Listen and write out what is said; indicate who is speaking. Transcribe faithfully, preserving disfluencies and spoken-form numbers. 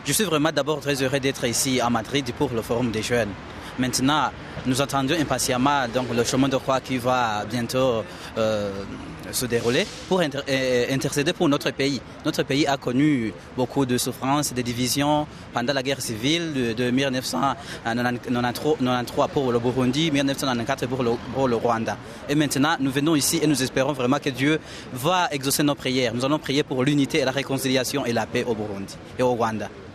Speaker 1: Je suis vraiment d'abord très heureux d'être ici à Madrid pour le Forum des jeunes. Maintenant, nous attendons impatiemment donc, le chemin de croix qui va bientôt euh, se dérouler pour inter intercéder pour notre pays. Notre pays a connu beaucoup de souffrances, de divisions pendant la guerre civile de, de mille neuf cent quatre-vingt-treize pour le Burundi, mille neuf cent quatre-vingt-quatorze pour le, pour le Rwanda. Et maintenant, nous venons ici et nous espérons vraiment que Dieu va exaucer nos prières. Nous allons prier pour l'unité, la réconciliation et la paix au Burundi et au Rwanda.